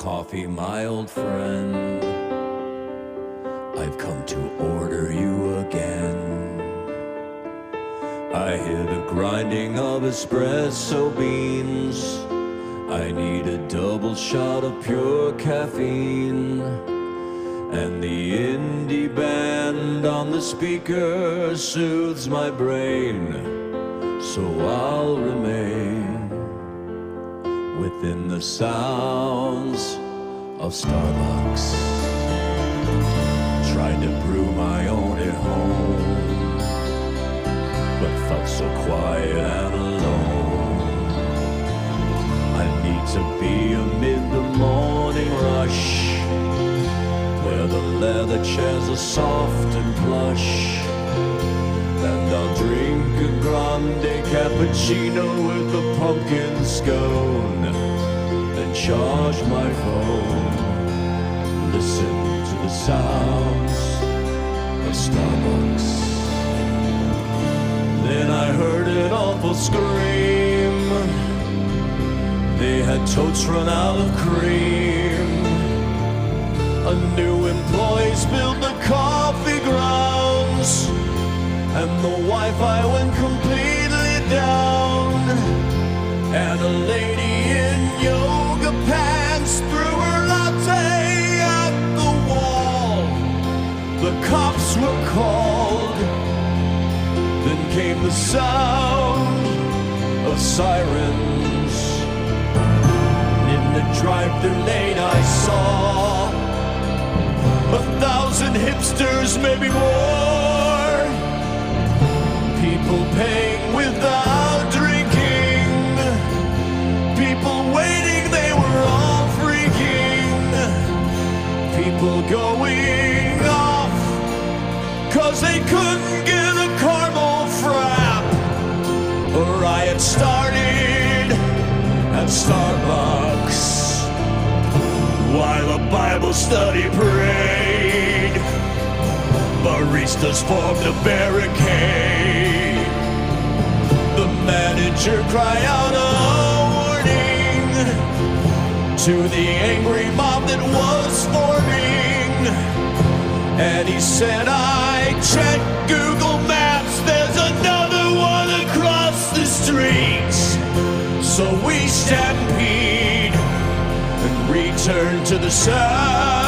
coffee, my old friend. I've come to order you again. I hear the grinding of espresso beans. I need a double shot of pure caffeine. And the indie band on the speaker soothes my brain. So I'll remain within the sounds of Starbucks. Tried to brew my own at home, but felt so quiet and alone. I need to be amid the morning rush, where the leather chairs are soft and plush. And I'll drink a grande cappuccino with a pumpkin scone, and charge my phone. Listen to the sounds of Starbucks. Then I heard an awful scream. They had totes run out of cream. A new employee spilled the coffee grounds, and the Wi-Fi went completely down. And a lady in yoga pants threw her latte at the wall. The cops were called. Then came the sound of sirens. In the drive-thru lane I saw 1,000 hipsters, maybe more. People paying without drinking. People waiting, they were all freaking. People going off 'cause they couldn't get a caramel frap. A riot started at Starbucks while a Bible study prayed. Baristas formed a barricade. The manager cried out a warning to the angry mob that was forming. And he said, I checked Google Maps, there's another one across the street. So we stampede and return to the sound